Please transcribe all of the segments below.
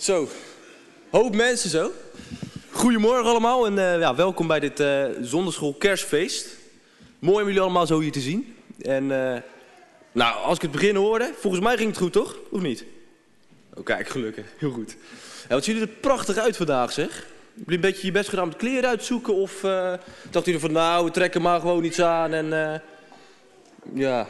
Zo, hoop mensen zo. Goedemorgen allemaal en welkom bij dit zondagschool kerstfeest. Mooi om jullie allemaal zo hier te zien. En als ik het begin hoorde, volgens mij ging het goed toch? Of niet? Oh kijk, gelukkig. Heel goed. Ja, wat zien jullie er prachtig uit vandaag zeg. Hebben jullie een beetje je best gedaan om de kleren uitzoeken? Of dachten jullie van nou, we trekken maar gewoon iets aan en ja.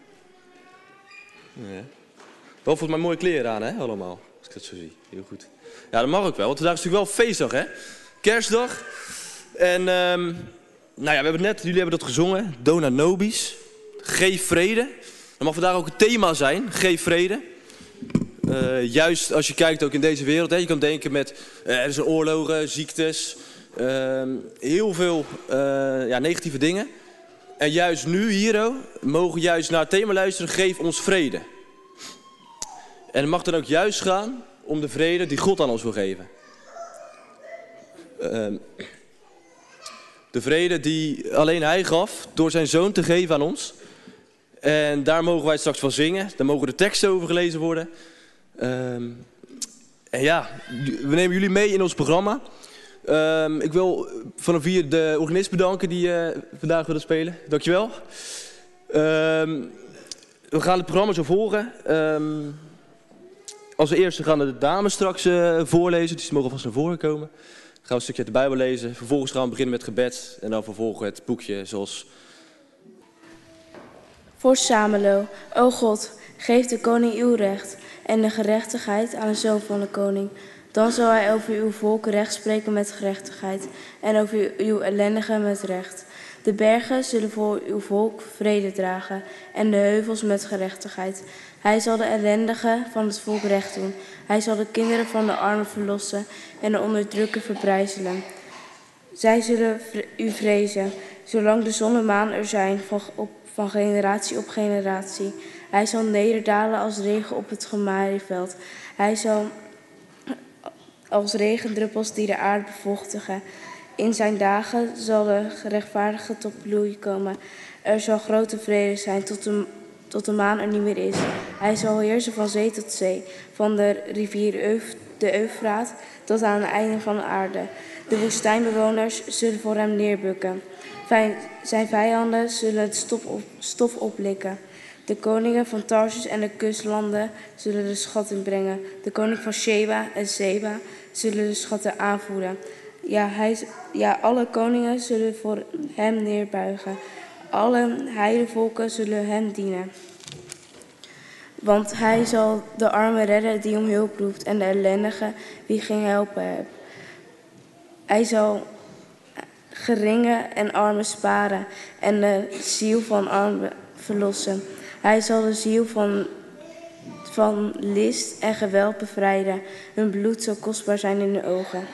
Wel volgens mij mooie kleren aan hè, allemaal. Als ik dat zo zie. Heel goed. Ja, dat mag ook wel, want vandaag is natuurlijk wel feestdag hè. Kerstdag. En jullie hebben dat gezongen. Dona Nobis. Geef vrede. Dat mag vandaag ook het thema zijn. Geef vrede. Juist als je kijkt ook in deze wereld. Hè, je kan denken met, er zijn oorlogen, ziektes. Heel veel negatieve dingen. En juist nu hier mogen we juist naar het thema luisteren. Geef ons vrede. En het mag dan ook juist gaan om de vrede die God aan ons wil geven. De vrede die alleen Hij gaf door zijn Zoon te geven aan ons. En daar mogen wij straks van zingen. Daar mogen de teksten over gelezen worden. We nemen jullie mee in ons programma. Ik wil vanaf hier de organist bedanken die vandaag willen spelen. Dankjewel. We gaan het programma zo volgen. Als eerste gaan de dames straks voorlezen, dus die mogen vast naar voren komen. Dan gaan we een stukje uit de Bijbel lezen. Vervolgens gaan we beginnen met gebed en dan vervolgen het boekje zoals... Voor Samelo, o God, geef de koning uw recht en de gerechtigheid aan de zoon van de koning. Dan zal hij over uw volk recht spreken met gerechtigheid en over uw ellendigen met recht. De bergen zullen voor uw volk vrede dragen en de heuvels met gerechtigheid. Hij zal de ellendigen van het volk recht doen. Hij zal de kinderen van de armen verlossen en de onderdrukker verbrijzelen. Zij zullen u vrezen, zolang de zon en maan er zijn, van generatie op generatie. Hij zal nederdalen als regen op het gemaaiveld. Hij zal als regendruppels die de aarde bevochtigen. In zijn dagen zal de gerechtvaardige tot bloei komen. Er zal grote vrede zijn tot de maan er niet meer is. Hij zal heersen van zee tot zee, van de rivier de Eufraat tot aan het einde van de aarde. De woestijnbewoners zullen voor hem neerbukken. Zijn vijanden zullen het stof oplikken. De koningen van Tarsus en de kustlanden zullen de schatting brengen. De koning van Sheba en Seba zullen de schatten aanvoeren. Alle koningen zullen voor hem neerbuigen. Alle heidenvolken zullen hem dienen. Want hij zal de armen redden die om hulp roept en de ellendige wie geen helpen heeft. Hij zal geringen en armen sparen en de ziel van armen verlossen. Hij zal de ziel van list en geweld bevrijden. Hun bloed zal kostbaar zijn in de ogen.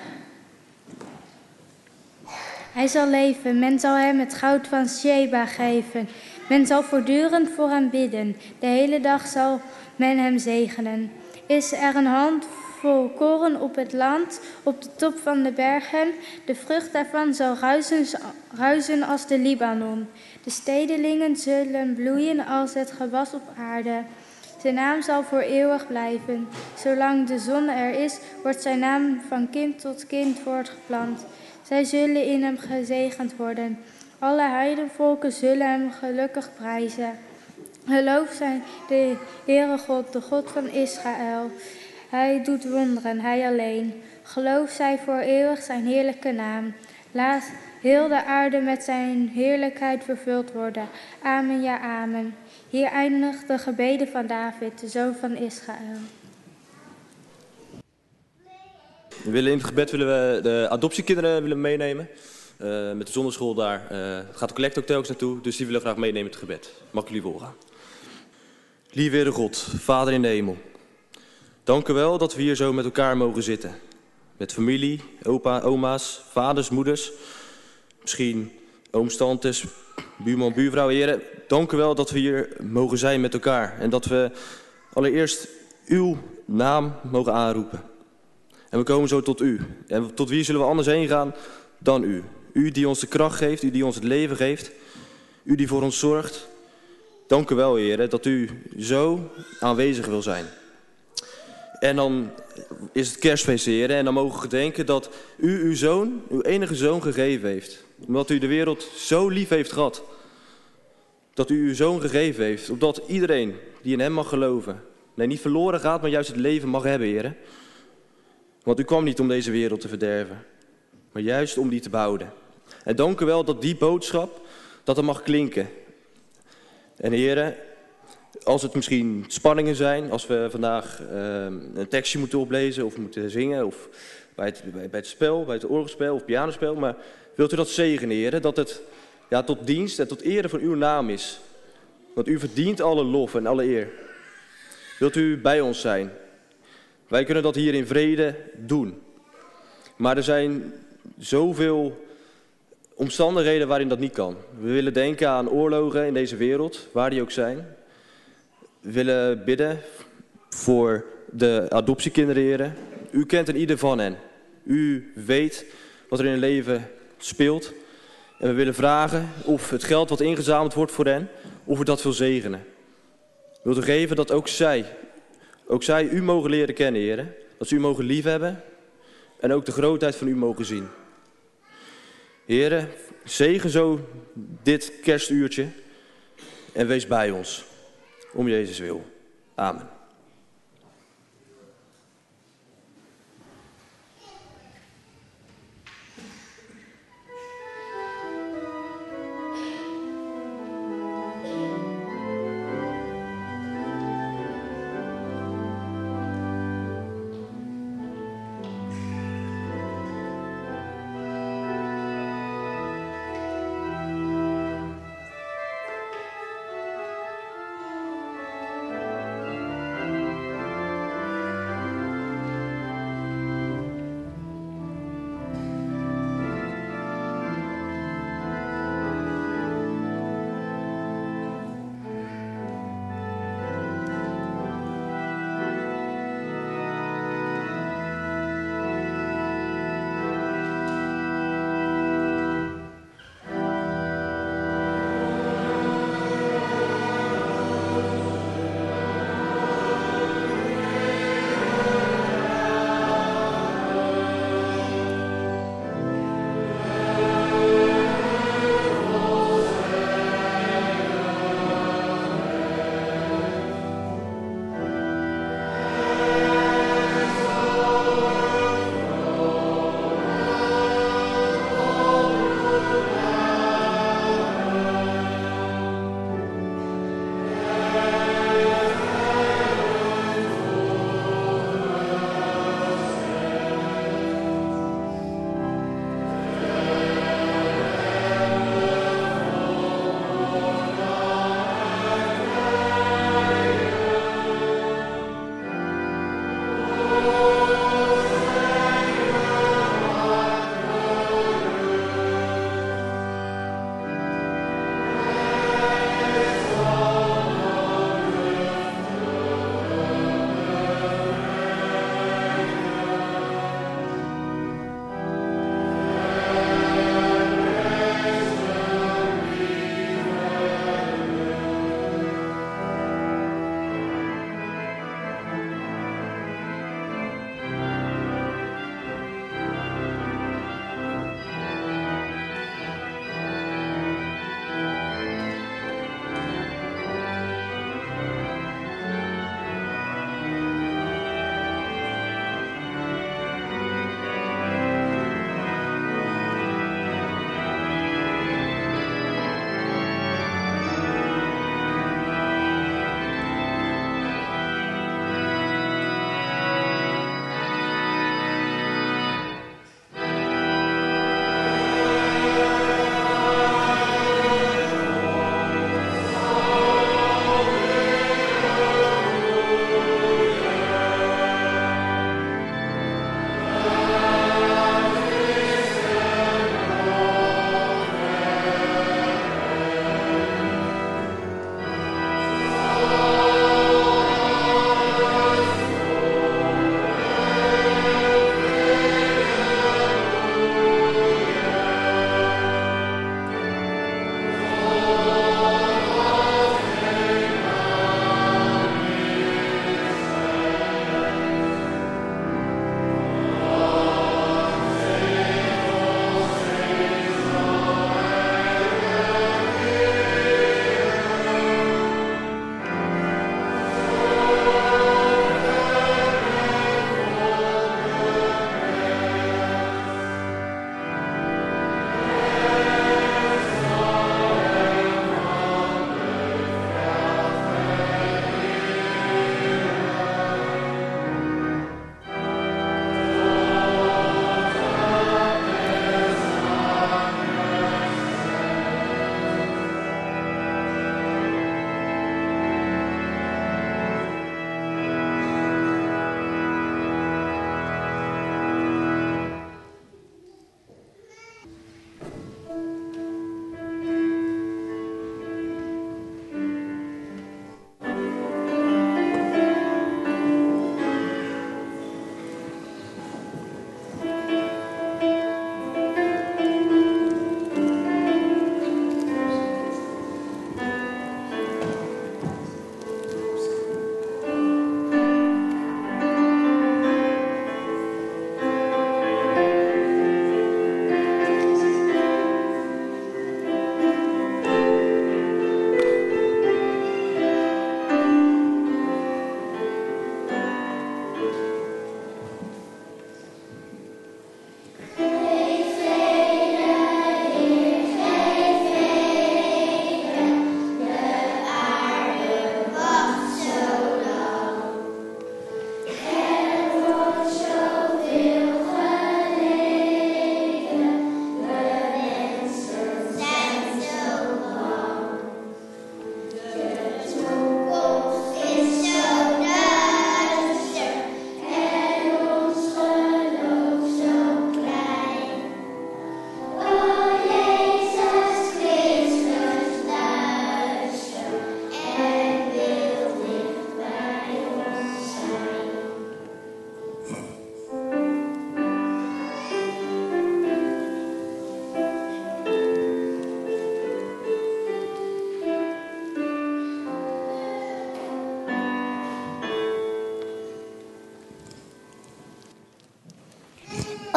Hij zal leven, men zal hem het goud van Sheba geven. Men zal voortdurend voor hem bidden, de hele dag zal men hem zegenen. Is er een handvol koren op het land, op de top van de bergen? De vrucht daarvan zal ruisen als de Libanon. De stedelingen zullen bloeien als het gewas op aarde. Zijn naam zal voor eeuwig blijven. Zolang de zon er is, wordt zijn naam van kind tot kind voortgeplant. Zij zullen in hem gezegend worden. Alle heidenvolken zullen hem gelukkig prijzen. Geloof zijn de Heere God, de God van Israël. Hij doet wonderen, hij alleen. Geloof zij voor eeuwig zijn heerlijke naam. Laat heel de aarde met zijn heerlijkheid vervuld worden. Amen, ja, amen. Hier eindigt de gebeden van David, de zoon van Israël. In het gebed willen we de adoptiekinderen meenemen. Met de zondagschool daar gaat de collect ook telkens naartoe. Dus die willen we graag meenemen in het gebed. Mag ik jullie voorgaan? Lieve Heere God, Vader in de hemel. Dank u wel dat we hier zo met elkaar mogen zitten. Met familie, opa, oma's, vaders, moeders. Misschien ooms, tantes, buurman, buurvrouw. Heren, dank u wel dat we hier mogen zijn met elkaar. En dat we allereerst uw naam mogen aanroepen. En we komen zo tot u. En tot wie zullen we anders heen gaan dan u? U die ons de kracht geeft, u die ons het leven geeft. U die voor ons zorgt. Dank u wel, Heer, dat u zo aanwezig wil zijn. En dan is het kerstfeest, heren. En dan mogen we gedenken dat u uw zoon, uw enige zoon, gegeven heeft. Omdat u de wereld zo lief heeft gehad. Dat u uw zoon gegeven heeft. Opdat iedereen die in hem mag geloven, nee, niet verloren gaat, maar juist het leven mag hebben, heren. Want u kwam niet om deze wereld te verderven, maar juist om die te behouden. En dank u wel dat die boodschap, dat er mag klinken. En heren, als het misschien spanningen zijn, als we vandaag een tekstje moeten oplezen of moeten zingen, of bij het spel, bij het orgelspel of pianospel, maar wilt u dat zegenen, heren, dat het tot dienst en tot ere van uw naam is. Want u verdient alle lof en alle eer. Wilt u bij ons zijn? Wij kunnen dat hier in vrede doen. Maar er zijn zoveel omstandigheden waarin dat niet kan. We willen denken aan oorlogen in deze wereld, waar die ook zijn. We willen bidden voor de adoptiekinderen, heren. U kent een ieder van hen. U weet wat er in hun leven speelt. En we willen vragen of het geld wat ingezameld wordt voor hen, of we dat wil zegenen. Wilt u geven dat ook zij u mogen leren kennen, heren. Dat ze u mogen liefhebben en ook de grootheid van u mogen zien. Heren, zegen zo dit kerstuurtje en wees bij ons. Om Jezus wil. Amen.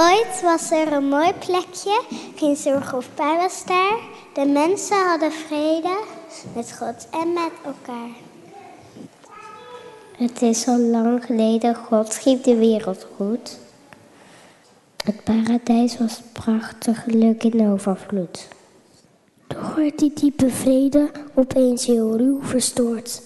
Ooit was er een mooi plekje, geen zorg of pijn was daar. De mensen hadden vrede met God en met elkaar. Het is al lang geleden, God schiep de wereld goed. Het paradijs was prachtig, geluk in overvloed. Toch werd die diepe vrede opeens heel ruw verstoord.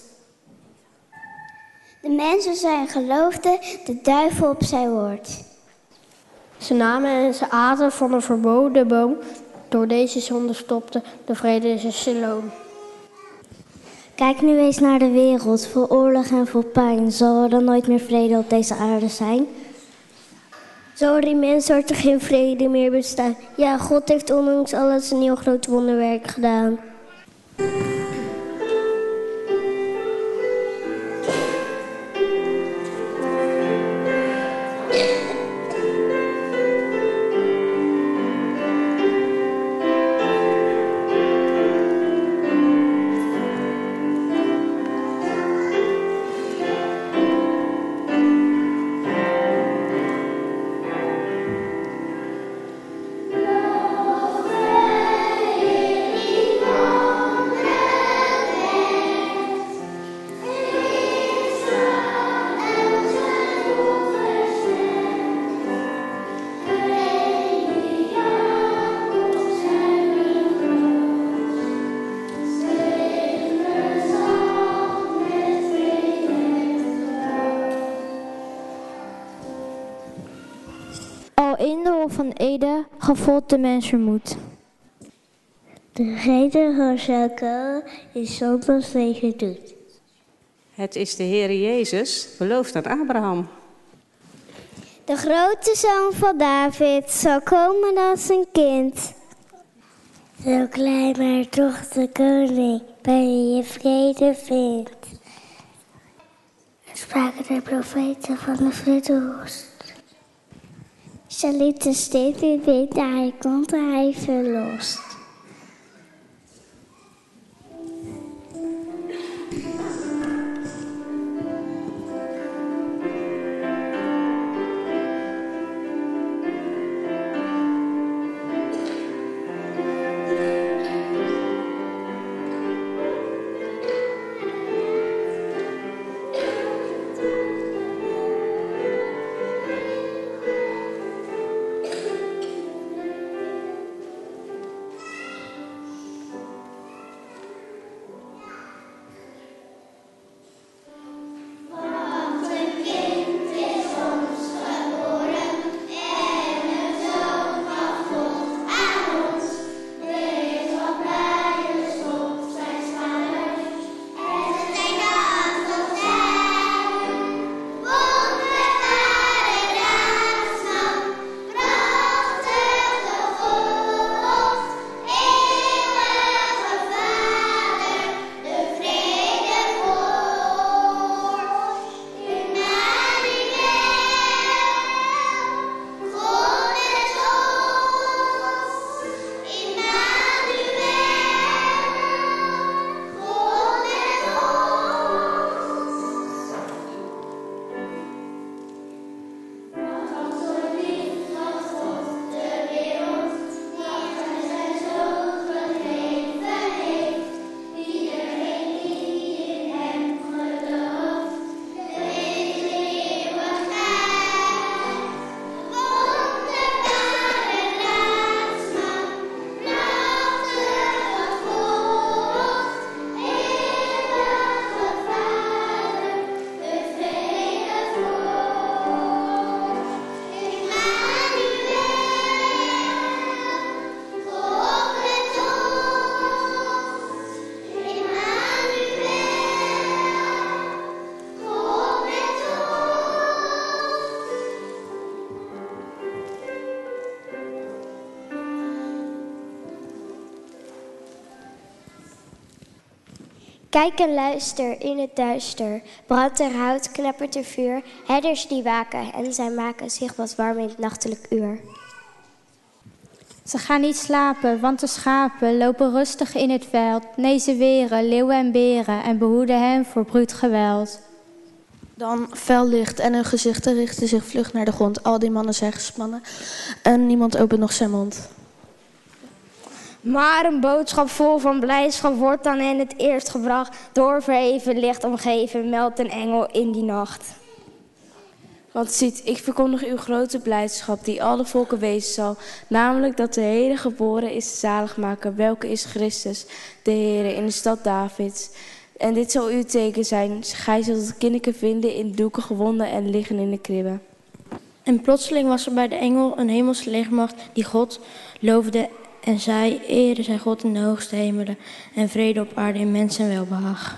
De mensen zijn geloofden de duivel op zijn woord. Ze namen en ze aten van een verboden boom. Door deze zonde stopte de vrede in Shalom. Kijk nu eens naar de wereld, vol oorlog en vol pijn. Zal er dan nooit meer vrede op deze aarde zijn? Zal er in mensenharten geen vrede meer bestaan? Ja, God heeft ondanks alles een heel groot wonderwerk gedaan. In de Hof van Eden gevoelt de mens moed. De reden van Jacob is zondags tegen doet. Het is de Heer Jezus, beloofd aan Abraham. De grote zoon van David zal komen als een kind. Zo klein maar toch de koning, bij wie je vrede vindt. Er spraken de profeten van de vruchtenoogst. Ze lieten steeds weer weten, hij komt en hij verlost. Kijk en luister in het duister. Brandt er hout, knappert er vuur. Herders die waken en zij maken zich wat warm in het nachtelijk uur. Ze gaan niet slapen, want de schapen lopen rustig in het veld. Nee, ze weren leeuwen en beren en behoeden hen voor bruut geweld. Dan fel licht en hun gezichten richten zich vlug naar de grond. Al die mannen zijn gespannen en niemand opent nog zijn mond. Maar een boodschap vol van blijdschap wordt dan hen het eerst gebracht. Door verheven licht omgeven meldt een engel in die nacht. Want ziet, ik verkondig uw grote blijdschap die alle volken wezen zal. Namelijk dat de Heere geboren is de zaligmaker, welke is Christus, de Heere, in de stad Davids. En dit zal uw teken zijn. Gij zult het kindje vinden in doeken gewonden en liggen in de kribben. En plotseling was er bij de engel een hemelse legermacht die God loofde en zei: Ere zij God in de hoogste hemelen en vrede op aarde in mensen welbehaag.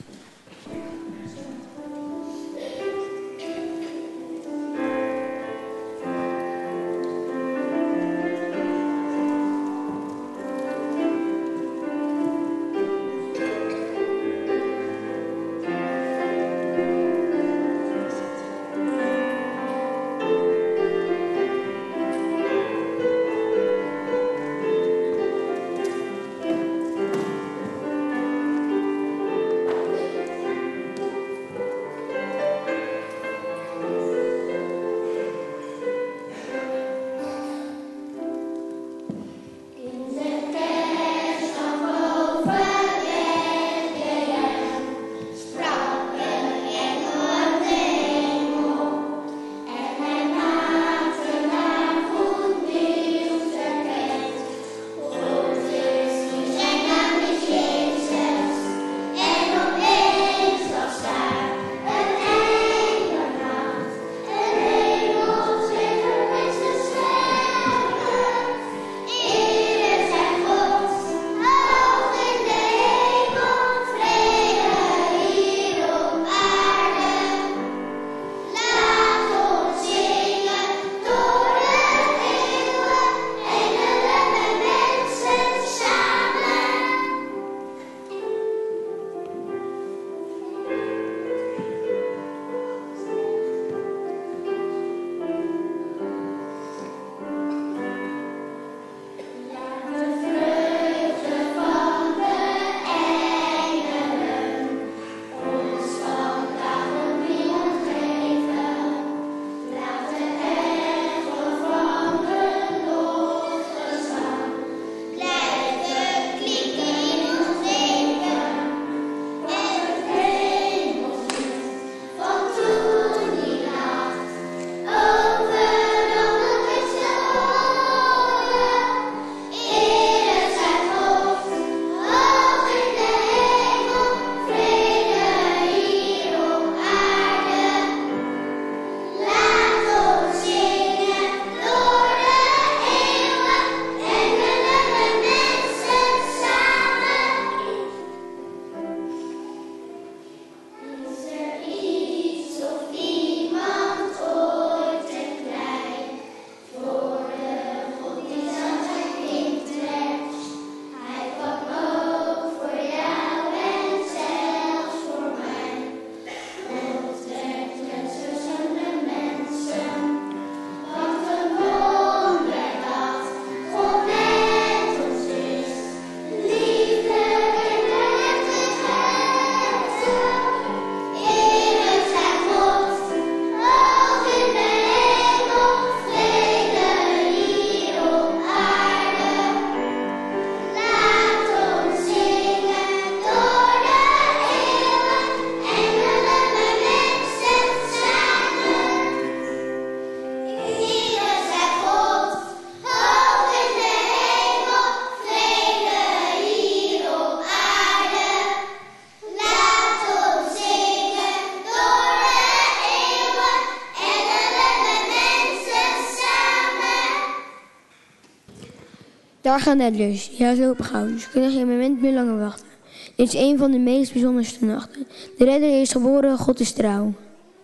Daar gaan net dus. Ja, zo gauw. Dus we kunnen geen moment meer langer wachten. Dit is een van de meest bijzonderste nachten. De redder is geboren, God is trouw.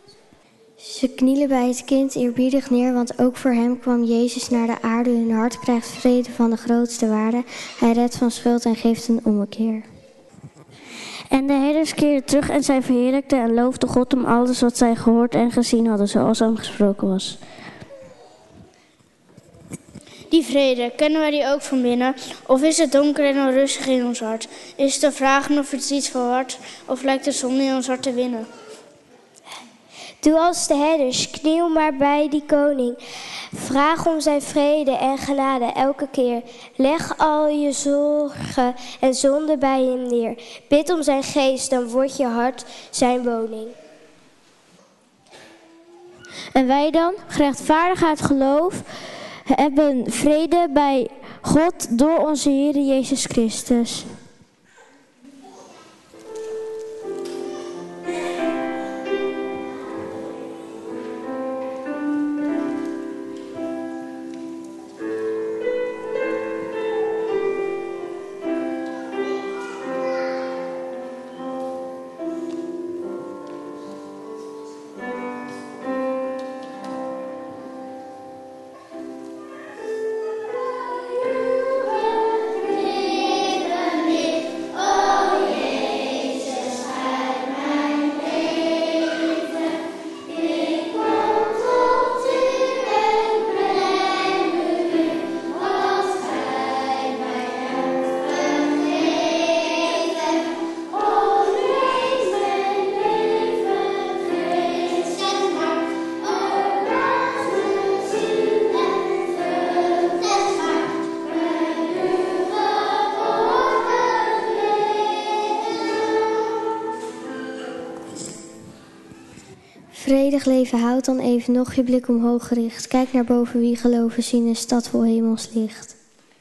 Ze knielen bij het kind eerbiedig neer, want ook voor hem kwam Jezus naar de aarde. Hun hart krijgt vrede van de grootste waarde. Hij redt van schuld en geeft een ommekeer. En de herders keerden terug en zij verheerlijkten en loofden God om alles wat zij gehoord en gezien hadden, zoals hem gesproken was. Die vrede, kennen wij die ook van binnen? Of is het donker en onrustig in ons hart? Is het te vragen of het iets verhardt? Of lijkt de zonde in ons hart te winnen? Doe als de herders, kniel maar bij die koning. Vraag om zijn vrede en genade elke keer. Leg al je zorgen en zonden bij hem neer. Bid om zijn geest, dan wordt je hart zijn woning. En wij dan, gerechtvaardigheid geloof, hebben vrede bij God door onze Heer Jezus Christus. Vredig leven, houd dan even nog je blik omhoog gericht. Kijk naar boven, wie geloven zien een stad vol hemels licht.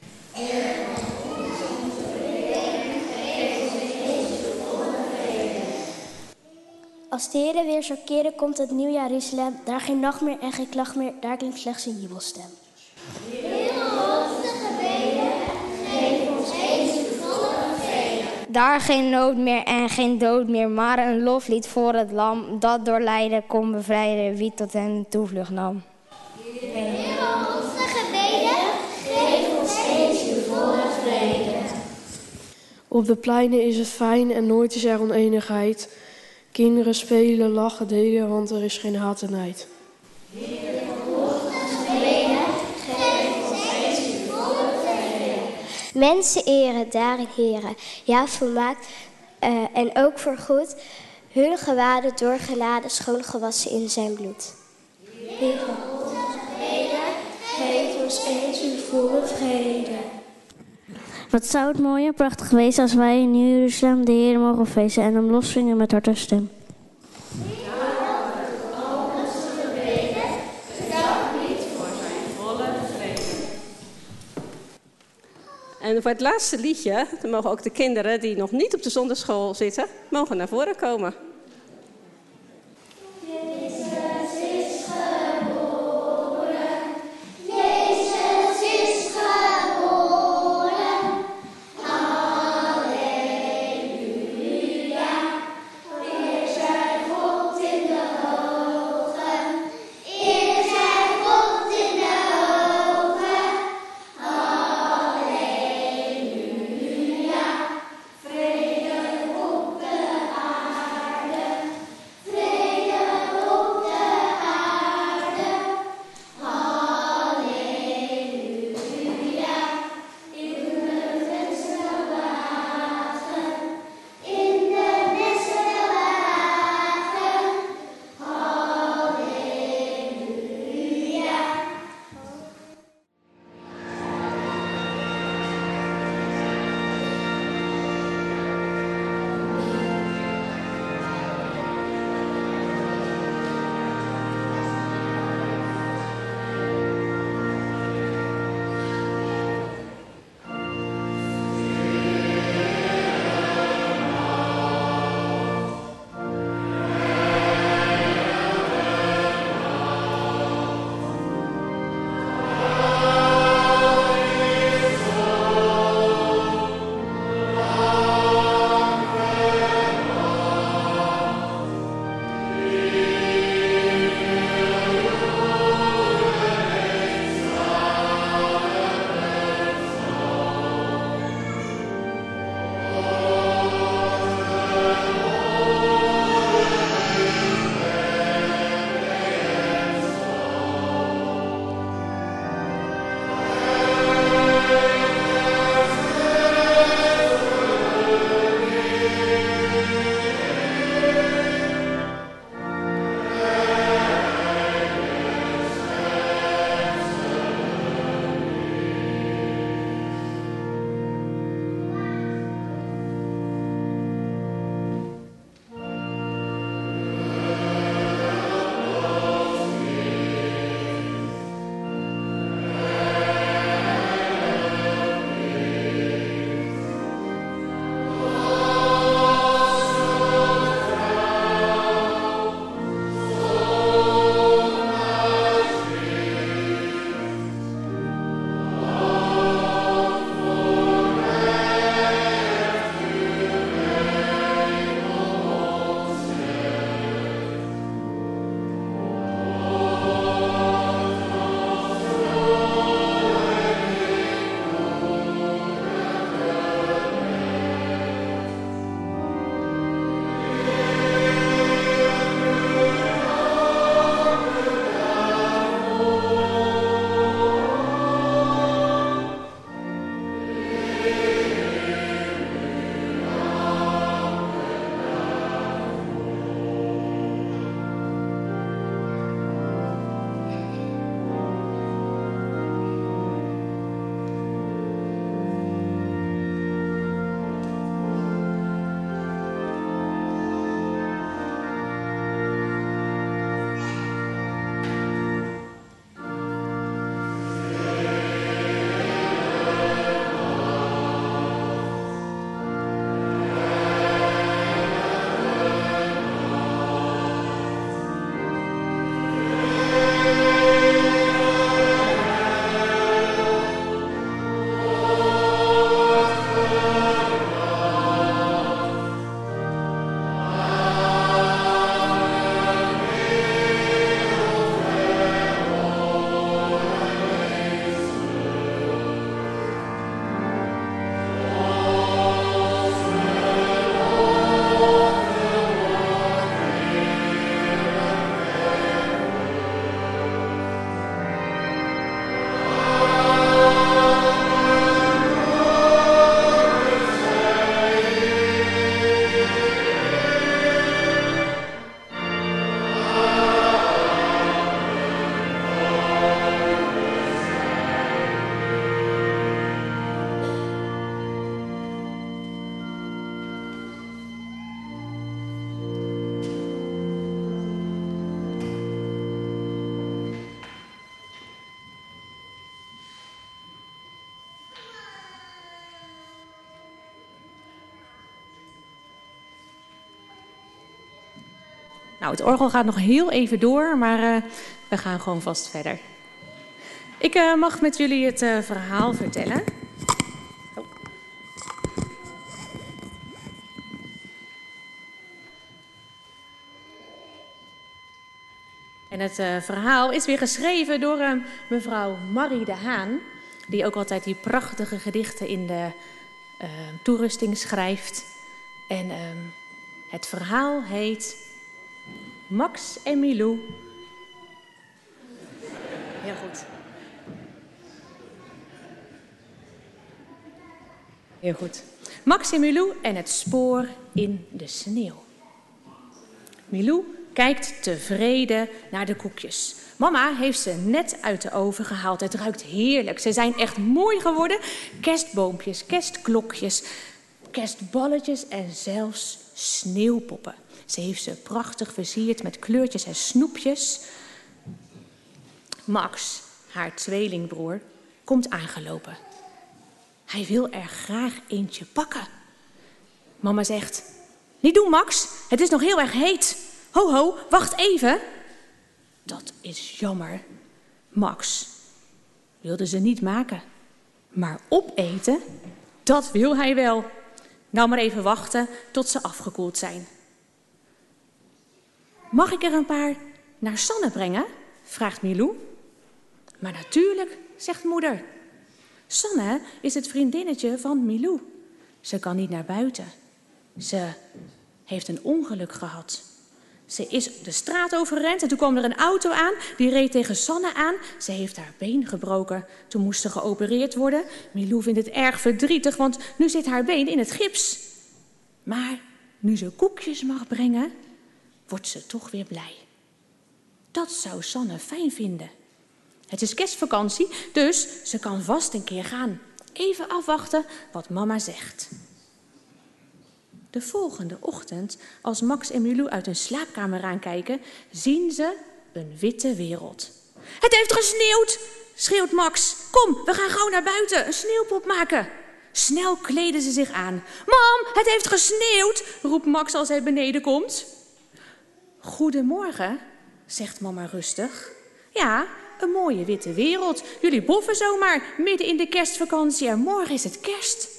Als de Heer weer zou keren, komt het nieuwjaar Jeruzalem. Daar geen nacht meer en geen klacht meer, daar klinkt slechts een jubelstem. Daar geen nood meer en geen dood meer, maar een loflied voor het lam, dat door lijden kon bevrijden, wie tot hen toevlucht nam. Op de pleinen is het fijn en nooit is er oneenigheid. Kinderen spelen, lachen, delen, want er is geen haat en nijd. Mensen eren, daarin heren, ja volmaakt en ook voor goed, hun gewaden doorgeladen, schoon gewassen in zijn bloed. Geef ons eens uw volle vrede. Wat zou het mooi en prachtig wezen als wij in Nieuw-Jeruzalem de Heer mogen feesten en hem loszingen met hart en stem. En voor het laatste liedje, dan mogen ook de kinderen die nog niet op de zondagschool zitten, mogen naar voren komen. Nou, het orgel gaat nog heel even door, maar we gaan gewoon vast verder. Ik mag met jullie het verhaal vertellen. Oh. En het verhaal is weer geschreven door mevrouw Marie de Haan, die ook altijd die prachtige gedichten in de toerusting schrijft. En het verhaal heet Max en Milou. Heel goed. Heel goed. Max en Milou en het spoor in de sneeuw. Milou kijkt tevreden naar de koekjes. Mama heeft ze net uit de oven gehaald. Het ruikt heerlijk. Ze zijn echt mooi geworden. Kerstboompjes, kerstklokjes, kerstballetjes en zelfs sneeuwpoppen. Ze heeft ze prachtig versierd met kleurtjes en snoepjes. Max, haar tweelingbroer, komt aangelopen. Hij wil er graag eentje pakken. Mama zegt, niet doen Max, het is nog heel erg heet. Ho ho, wacht even. Dat is jammer. Max wilde ze niet maken. Maar opeten, dat wil hij wel. Nou maar even wachten tot ze afgekoeld zijn. Mag ik er een paar naar Sanne brengen? Vraagt Milou. Maar natuurlijk, zegt moeder. Sanne is het vriendinnetje van Milou. Ze kan niet naar buiten. Ze heeft een ongeluk gehad. Ze is de straat overrend en toen kwam er een auto aan. Die reed tegen Sanne aan. Ze heeft haar been gebroken. Toen moest ze geopereerd worden. Milou vindt het erg verdrietig, want nu zit haar been in het gips. Maar nu ze koekjes mag brengen, wordt ze toch weer blij. Dat zou Sanne fijn vinden. Het is kerstvakantie, dus ze kan vast een keer gaan. Even afwachten wat mama zegt. De volgende ochtend, als Max en Milou uit hun slaapkamer aankijken, zien ze een witte wereld. Het heeft gesneeuwd, schreeuwt Max. Kom, we gaan gauw naar buiten, een sneeuwpop maken. Snel kleden ze zich aan. Mam, het heeft gesneeuwd, roept Max als hij beneden komt. Goedemorgen, zegt mama rustig. Ja, een mooie witte wereld. Jullie boffen zomaar midden in de kerstvakantie en morgen is het kerst.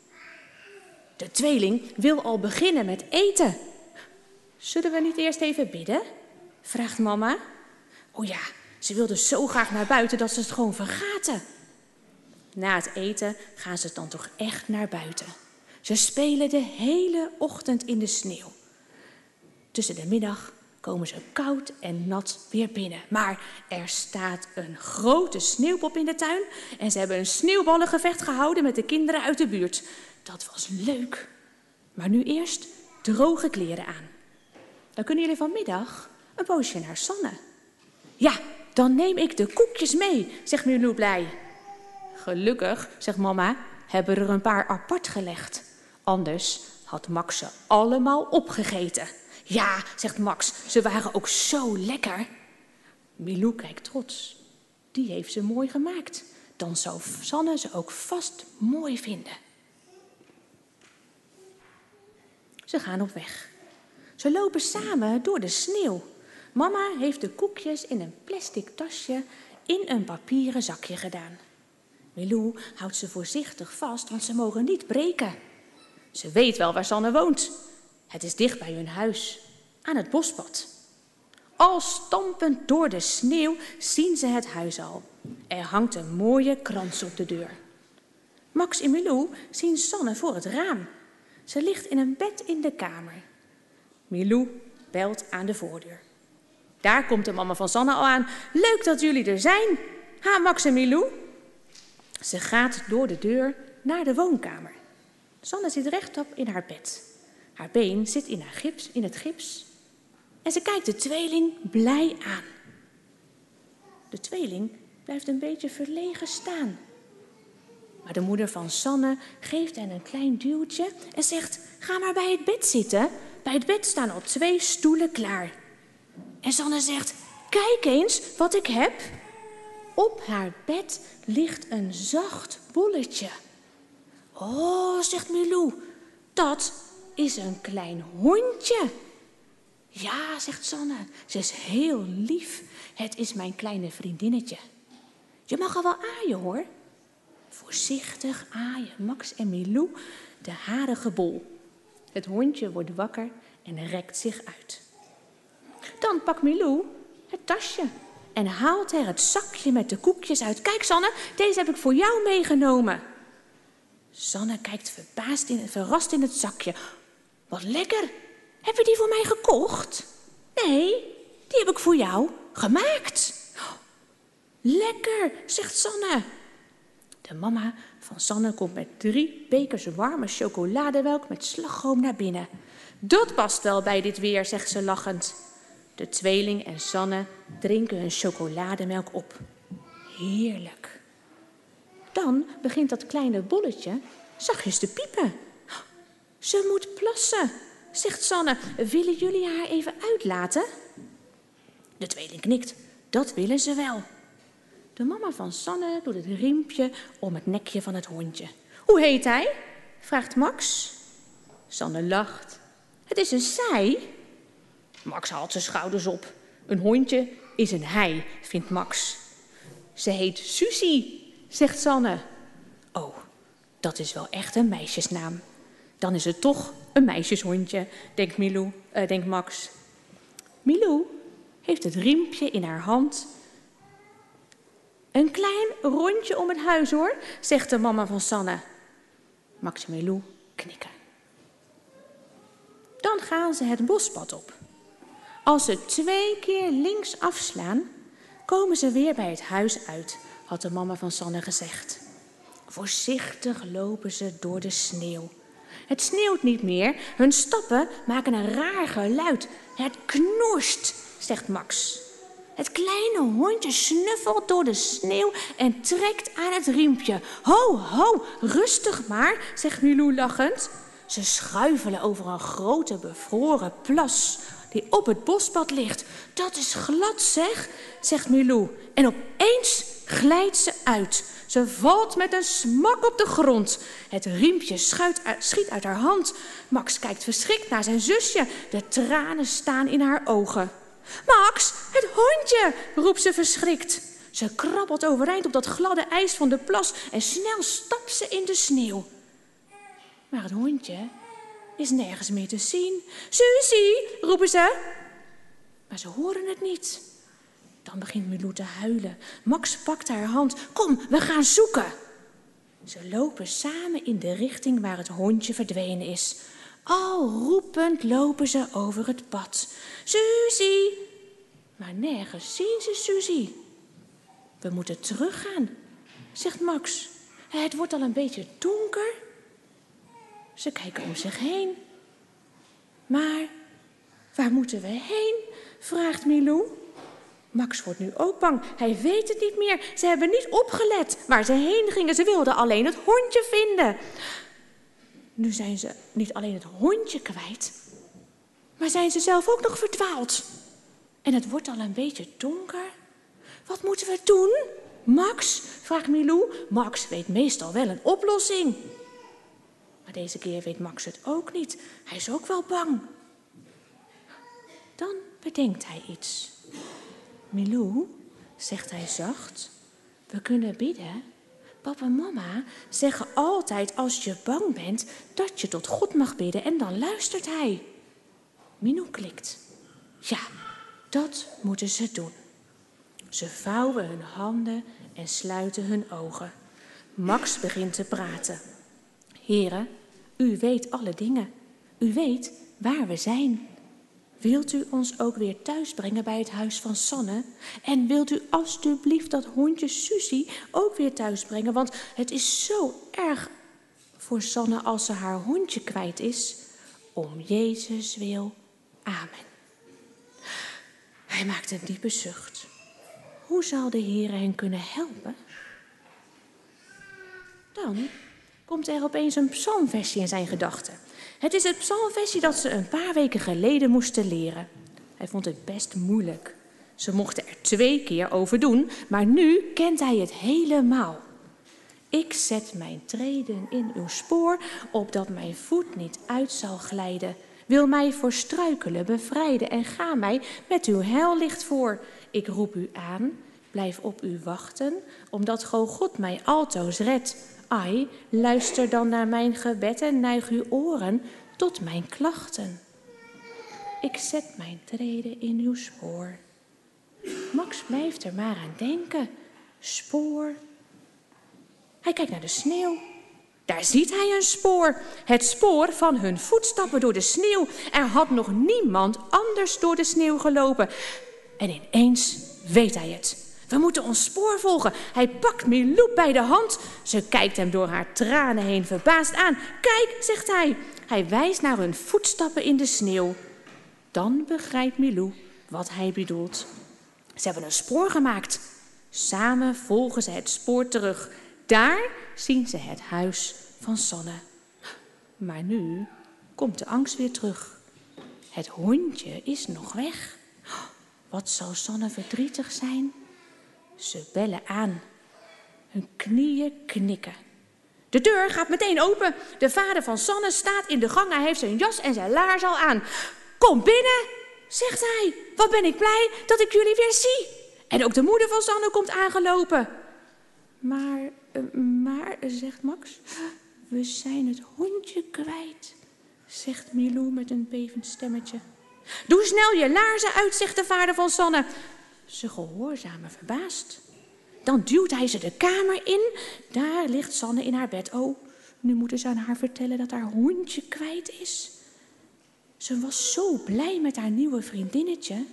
De tweeling wil al beginnen met eten. Zullen we niet eerst even bidden? Vraagt mama. Oh ja, ze wilde zo graag naar buiten dat ze het gewoon vergaten. Na het eten gaan ze dan toch echt naar buiten. Ze spelen de hele ochtend in de sneeuw. Tussen de middag komen ze koud en nat weer binnen. Maar er staat een grote sneeuwpop in de tuin en ze hebben een sneeuwballengevecht gehouden met de kinderen uit de buurt. Dat was leuk. Maar nu eerst droge kleren aan. Dan kunnen jullie vanmiddag een poosje naar Sanne. Ja, dan neem ik de koekjes mee, zegt Milou blij. Gelukkig, zegt mama, hebben er een paar apart gelegd. Anders had Max ze allemaal opgegeten. Ja, zegt Max, ze waren ook zo lekker. Milou kijkt trots. Die heeft ze mooi gemaakt. Dan zou Sanne ze ook vast mooi vinden. Ze gaan op weg. Ze lopen samen door de sneeuw. Mama heeft de koekjes in een plastic tasje in een papieren zakje gedaan. Milou houdt ze voorzichtig vast, want ze mogen niet breken. Ze weet wel waar Sanne woont. Het is dicht bij hun huis, aan het bospad. Al stampend door de sneeuw zien ze het huis al. Er hangt een mooie krans op de deur. Max en Milou zien Sanne voor het raam. Ze ligt in een bed in de kamer. Milou belt aan de voordeur. Daar komt de mama van Sanne al aan. Leuk dat jullie er zijn. Ha, Max en Milou. Ze gaat door de deur naar de woonkamer. Sanne zit rechtop in haar bed. Haar been zit in het gips. En ze kijkt de tweeling blij aan. De tweeling blijft een beetje verlegen staan. Maar de moeder van Sanne geeft hen een klein duwtje en zegt: ga maar bij het bed zitten. Bij het bed staan al 2 stoelen klaar. En Sanne zegt: kijk eens wat ik heb. Op haar bed ligt een zacht bolletje. Oh, zegt Milou, dat is een klein hondje. Ja, zegt Sanne, ze is heel lief. Het is mijn kleine vriendinnetje. Je mag er wel aaien, hoor. Voorzichtig aaien Max en Milou de harige bol. Het hondje wordt wakker en rekt zich uit. Dan pakt Milou het tasje en haalt er het zakje met de koekjes uit. Kijk, Sanne, deze heb ik voor jou meegenomen. Sanne kijkt verrast in het zakje. Wat lekker. Heb je die voor mij gekocht? Nee, die heb ik voor jou gemaakt. Lekker, zegt Sanne. De mama van Sanne komt met 3 bekers warme chocolademelk met slagroom naar binnen. Dat past wel bij dit weer, zegt ze lachend. De tweeling en Sanne drinken hun chocolademelk op. Heerlijk. Dan begint dat kleine bolletje zachtjes te piepen. Ze moet plassen, zegt Sanne. Willen jullie haar even uitlaten? De tweeling knikt. Dat willen ze wel. De mama van Sanne doet het riempje om het nekje van het hondje. Hoe heet hij? Vraagt Max. Sanne lacht. Het is een zij. Max haalt zijn schouders op. Een hondje is een hij, vindt Max. Ze heet Susie, zegt Sanne. Oh, dat is wel echt een meisjesnaam. Dan is het toch een meisjeshondje, denkt Max. Milou heeft het riempje in haar hand. Een klein rondje om het huis, hoor, zegt de mama van Sanne. Max en Milou knikken. Dan gaan ze het bospad op. Als ze 2 keer links afslaan, komen ze weer bij het huis uit, had de mama van Sanne gezegd. Voorzichtig lopen ze door de sneeuw. Het sneeuwt niet meer, hun stappen maken een raar geluid. Het knoerst, zegt Max. Het kleine hondje snuffelt door de sneeuw en trekt aan het riempje. Ho, ho, rustig maar, zegt Milou lachend. Ze schuifelen over een grote bevroren plas die op het bospad ligt. Dat is glad, zeg, zegt Milou. En opeens glijdt ze uit. Ze valt met een smak op de grond. Het riempje schiet uit haar hand. Max kijkt verschrikt naar zijn zusje. De tranen staan in haar ogen. Max, het hondje, roept ze verschrikt. Ze krabbelt overeind op dat gladde ijs van de plas en snel stapt ze in de sneeuw. Maar het hondje is nergens meer te zien. Susie, roepen ze. Maar ze horen het niet. Dan begint Milou te huilen. Max pakt haar hand. Kom, we gaan zoeken. Ze lopen samen in de richting waar het hondje verdwenen is. Al roepend lopen ze over het pad. Susie! Maar nergens zien ze Susie. We moeten teruggaan, zegt Max. Het wordt al een beetje donker. Ze kijken om zich heen. Maar waar moeten we heen? Vraagt Milou. Max wordt nu ook bang. Hij weet het niet meer. Ze hebben niet opgelet waar ze heen gingen. Ze wilden alleen het hondje vinden. Nu zijn ze niet alleen het hondje kwijt, maar zijn ze zelf ook nog verdwaald. En het wordt al een beetje donker. Wat moeten we doen? Max, vraagt Milou. Max weet meestal wel een oplossing. Maar deze keer weet Max het ook niet. Hij is ook wel bang. Dan bedenkt hij iets. Milou, zegt hij zacht, we kunnen bidden. Papa en mama zeggen altijd als je bang bent dat je tot God mag bidden en dan luistert hij. Milou klikt. Ja, dat moeten ze doen. Ze vouwen hun handen en sluiten hun ogen. Max begint te praten. Heren, u weet alle dingen. U weet waar we zijn. Wilt u ons ook weer thuis brengen bij het huis van Sanne? En wilt u alstublieft dat hondje Susie ook weer thuis brengen? Want het is zo erg voor Sanne als ze haar hondje kwijt is. Om Jezus wil. Amen. Hij maakt een diepe zucht. Hoe zal de Heer hen kunnen helpen? Dan komt er opeens een psalmversje in zijn gedachten. Het is het psalmversje dat ze een paar weken geleden moesten leren. Hij vond het best moeilijk. Ze mochten er 2 keer over doen, maar nu kent hij het helemaal. Ik zet mijn treden in uw spoor, opdat mijn voet niet uit zal glijden. Wil mij voor struikelen bevrijden en ga mij met uw heillicht voor. Ik roep u aan, blijf op u wachten, omdat God mij altoos redt. Ai, luister dan naar mijn gebed en neig uw oren tot mijn klachten. Ik zet mijn treden in uw spoor. Max blijft er maar aan denken. Spoor. Hij kijkt naar de sneeuw. Daar ziet hij een spoor. Het spoor van hun voetstappen door de sneeuw. Er had nog niemand anders door de sneeuw gelopen. En ineens weet hij het. We moeten ons spoor volgen. Hij pakt Milou bij de hand. Ze kijkt hem door haar tranen heen verbaasd aan. Kijk, zegt hij. Hij wijst naar hun voetstappen in de sneeuw. Dan begrijpt Milou wat hij bedoelt. Ze hebben een spoor gemaakt. Samen volgen ze het spoor terug. Daar zien ze het huis van Sanne. Maar nu komt de angst weer terug. Het hondje is nog weg. Wat zou Sanne verdrietig zijn? Ze bellen aan. Hun knieën knikken. De deur gaat meteen open. De vader van Sanne staat in de gang. Hij heeft zijn jas en zijn laars al aan. Kom binnen, zegt hij. Wat ben ik blij dat ik jullie weer zie. En ook de moeder van Sanne komt aangelopen. Maar, zegt Max, we zijn het hondje kwijt, zegt Milou met een bevend stemmetje. Doe snel je laarzen uit, zegt de vader van Sanne. Ze gehoorzamen verbaasd. Dan duwt hij ze de kamer in. Daar ligt Sanne in haar bed. Oh, nu moeten ze aan haar vertellen dat haar hondje kwijt is. Ze was zo blij met haar nieuwe vriendinnetje.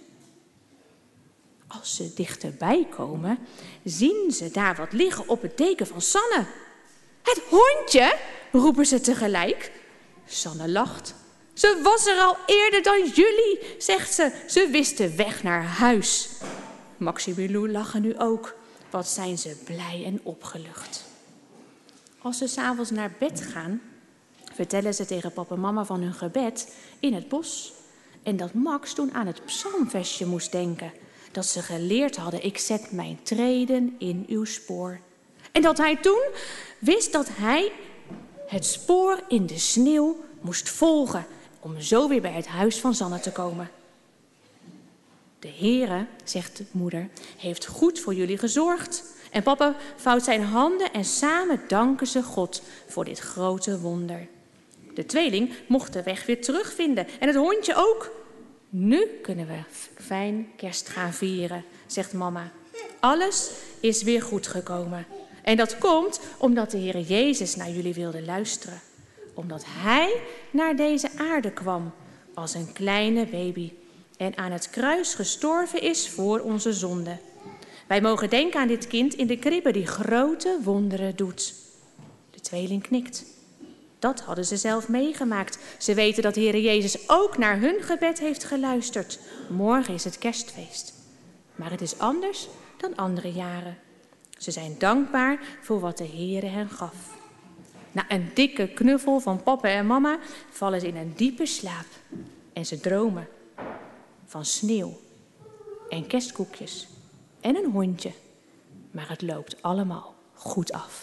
Als ze dichterbij komen, zien ze daar wat liggen op het deken van Sanne. Het hondje, roepen ze tegelijk. Sanne lacht. Ze was er al eerder dan jullie, zegt ze. Ze wist de weg naar huis. Max en Milou lachen nu ook. Wat zijn ze blij en opgelucht. Als ze 's avonds naar bed gaan, vertellen ze tegen papa en mama van hun gebed in het bos. En dat Max toen aan het psalmversje moest denken. Dat ze geleerd hadden, ik zet mijn treden in uw spoor. En dat hij toen wist dat hij het spoor in de sneeuw moest volgen. Om zo weer bij het huis van Sanne te komen. De Heere, zegt de moeder, heeft goed voor jullie gezorgd. En papa vouwt zijn handen en samen danken ze God voor dit grote wonder. De tweeling mocht de weg weer terugvinden en het hondje ook. Nu kunnen we fijn kerst gaan vieren, zegt mama. Alles is weer goed gekomen. En dat komt omdat de Heer Jezus naar jullie wilde luisteren. Omdat hij naar deze aarde kwam als een kleine baby. En aan het kruis gestorven is voor onze zonden. Wij mogen denken aan dit kind in de kribbe die grote wonderen doet. De tweeling knikt. Dat hadden ze zelf meegemaakt. Ze weten dat de Heer Jezus ook naar hun gebed heeft geluisterd. Morgen is het kerstfeest. Maar het is anders dan andere jaren. Ze zijn dankbaar voor wat de Heer hen gaf. Na een dikke knuffel van papa en mama vallen ze in een diepe slaap. En ze dromen van sneeuw en kerstkoekjes en een hondje. Maar het loopt allemaal goed af.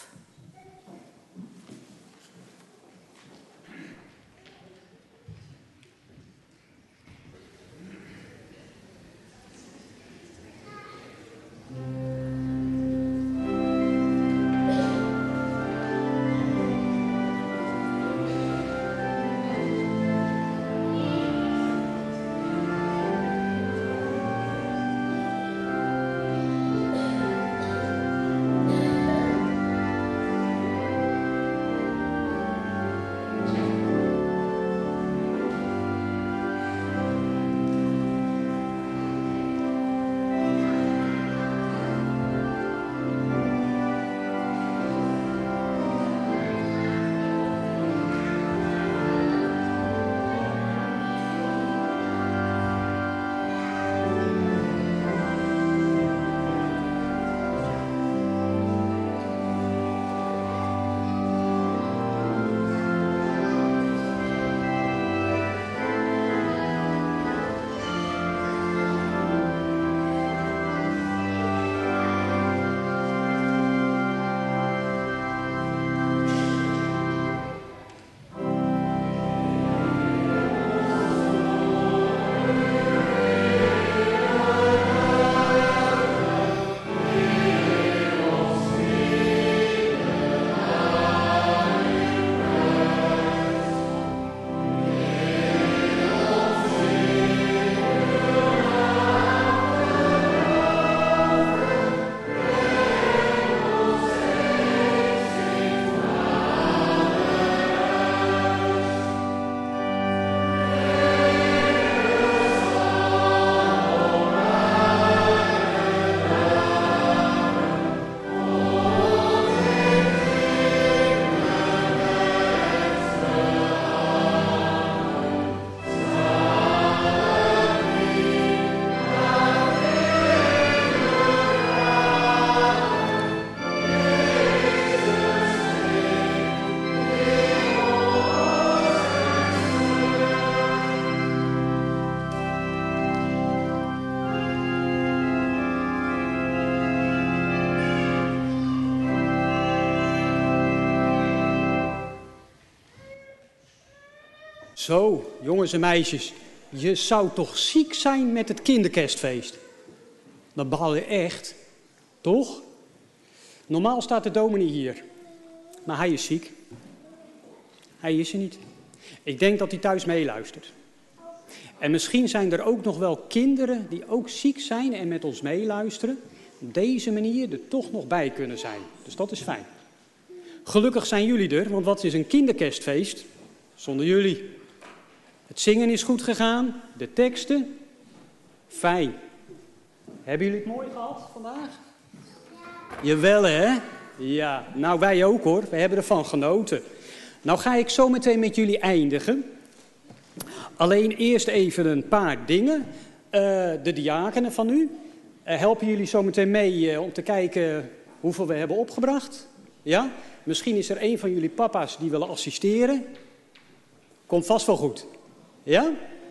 Zo, jongens en meisjes, je zou toch ziek zijn met het kinderkerstfeest? Dat baal je echt, toch? Normaal staat de dominee hier, maar hij is ziek. Hij is er niet. Ik denk dat hij thuis meeluistert. En misschien zijn er ook nog wel kinderen die ook ziek zijn en met ons meeluisteren. Op deze manier er toch nog bij kunnen zijn. Dus dat is fijn. Gelukkig zijn jullie er, want wat is een kinderkerstfeest zonder jullie? Het zingen is goed gegaan, de teksten, fijn. Hebben jullie het mooi gehad vandaag? Jawel hè? Ja, nou wij ook hoor, we hebben ervan genoten. Nou ga ik zo meteen met jullie eindigen. Alleen eerst even een paar dingen. De diakenen van u, helpen jullie zo meteen mee om te kijken hoeveel we hebben opgebracht? Ja? Misschien is er een van jullie papa's die willen assisteren. Komt vast wel goed. Ja?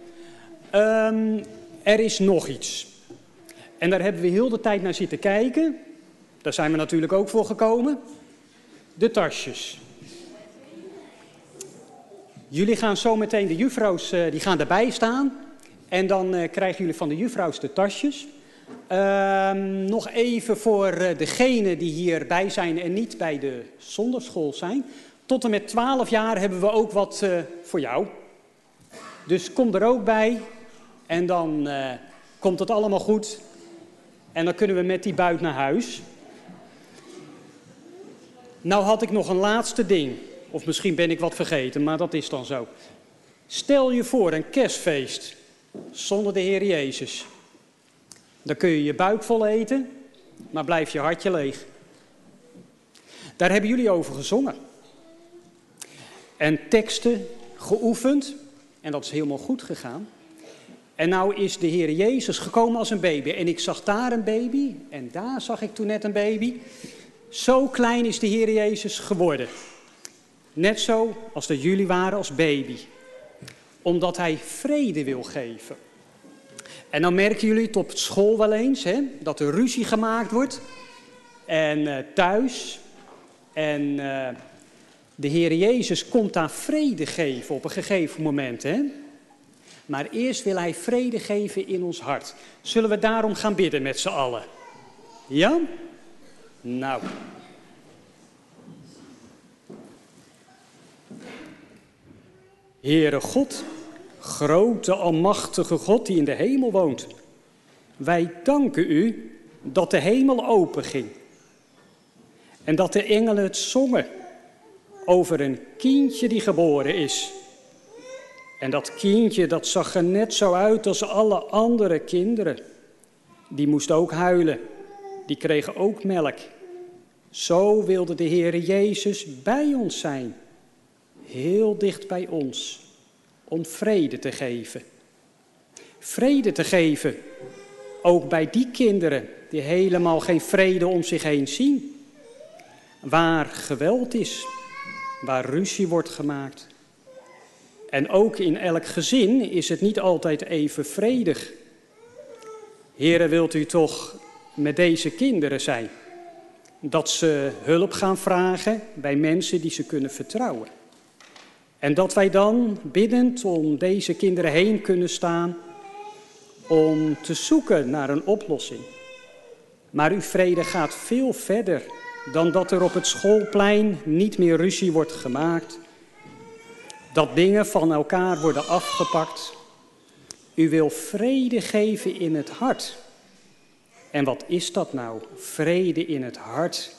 Er is nog iets. En daar hebben we heel de tijd naar zitten kijken. Daar zijn we natuurlijk ook voor gekomen. De tasjes. Jullie gaan zo meteen, de juffrouws, die gaan erbij staan. En dan krijgen jullie van de juffrouws de tasjes. Nog even voor degenen die hierbij zijn en niet bij de zondagschool zijn. Tot en met 12 jaar hebben we ook wat voor jou. Dus kom er ook bij. En dan komt het allemaal goed. En dan kunnen we met die buit naar huis. Nou had ik nog een laatste ding. Of misschien ben ik wat vergeten, maar dat is dan zo. Stel je voor een kerstfeest zonder de Heer Jezus. Dan kun je je buik vol eten, maar blijft je hartje leeg. Daar hebben jullie over gezongen. En teksten geoefend. En dat is helemaal goed gegaan. En nou is de Heer Jezus gekomen als een baby. En ik zag daar een baby. En daar zag ik toen net een baby. Zo klein is de Heer Jezus geworden. Net zo als dat jullie waren als baby. Omdat hij vrede wil geven. En dan merken jullie het op school wel eens, hè, dat er ruzie gemaakt wordt. En thuis. En de Heer Jezus komt daar vrede geven op een gegeven moment. Hè. Maar eerst wil hij vrede geven in ons hart. Zullen we daarom gaan bidden met z'n allen? Ja? Nou. Heere God, grote, almachtige God die in de hemel woont. Wij danken u dat de hemel open ging. En dat de engelen het zongen over een kindje die geboren is. En dat kindje, dat zag er net zo uit als alle andere kinderen. Die moest ook huilen. Die kregen ook melk. Zo wilde de Heere Jezus bij ons zijn. Heel dicht bij ons. Om vrede te geven. Vrede te geven. Ook bij die kinderen die helemaal geen vrede om zich heen zien. Waar geweld is. Waar ruzie wordt gemaakt. En ook in elk gezin is het niet altijd even vredig. Heere, wilt u toch met deze kinderen zijn? Dat ze hulp gaan vragen bij mensen die ze kunnen vertrouwen. En dat wij dan biddend om deze kinderen heen kunnen staan om te zoeken naar een oplossing. Maar uw vrede gaat veel verder dan dat er op het schoolplein niet meer ruzie wordt gemaakt. Dat dingen van elkaar worden afgepakt. U wil vrede geven in het hart. En wat is dat nou? Vrede in het hart.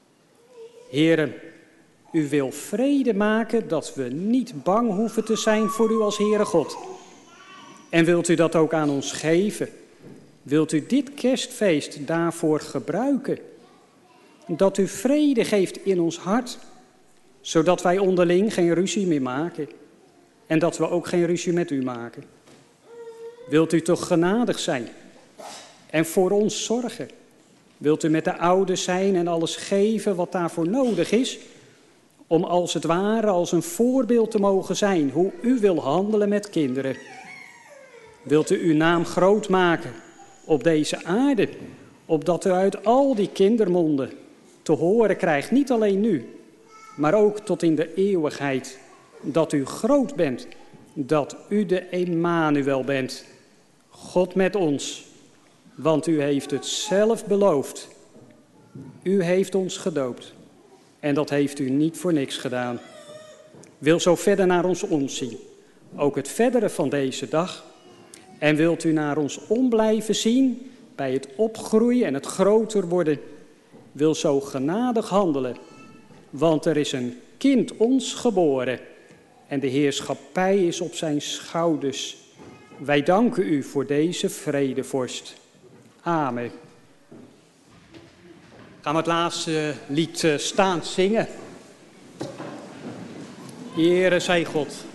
Heren, u wil vrede maken dat we niet bang hoeven te zijn voor u als Heere God. En wilt u dat ook aan ons geven? Wilt u dit kerstfeest daarvoor gebruiken? Dat u vrede geeft in ons hart, zodat wij onderling geen ruzie meer maken. En dat we ook geen ruzie met u maken. Wilt u toch genadig zijn en voor ons zorgen? Wilt u met de ouders zijn en alles geven wat daarvoor nodig is? Om als het ware als een voorbeeld te mogen zijn hoe u wil handelen met kinderen. Wilt u uw naam groot maken op deze aarde, opdat u uit al die kindermonden te horen krijgt, niet alleen nu, maar ook tot in de eeuwigheid, dat u groot bent dat u de Emmanuel bent, God met ons. Want u heeft het zelf beloofd. U heeft ons gedoopt. En dat heeft u niet voor niks gedaan. Wil zo verder naar ons omzien, ook het verdere van deze dag. En wilt u naar ons om blijven zien bij het opgroeien en het groter worden. Wil zo genadig handelen, want er is een kind ons geboren. En de heerschappij is op zijn schouders. Wij danken u voor deze vredevorst. Amen. Gaan we het laatste lied staand zingen. Heere zij God.